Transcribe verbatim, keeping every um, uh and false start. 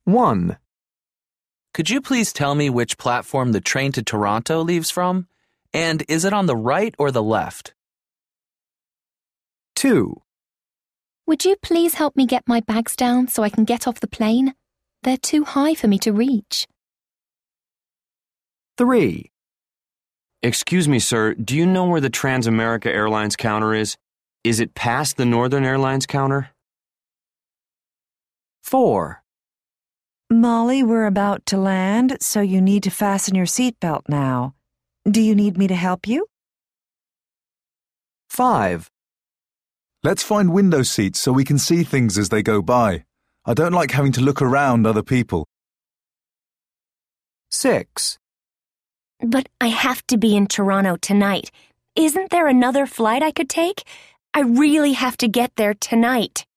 one. Could you please tell me which platform the train to Toronto leaves from? And is it on the right or the left? two. Would you please help me get my bags down so I can get off the plane? They're too high for me to reach. three. Excuse me, sir, do you know where the Transamerica Airlines counter is? Is it past the Northern Airlines counter? four. Molly, we're about to land, so you need to fasten your seatbelt now. Do you need me to help you? five. Let's find window seats so we can see things as they go by. I don't like having to look around other people. six. But I have to be in Toronto tonight. Isn't there another flight I could take? I really have to get there tonight.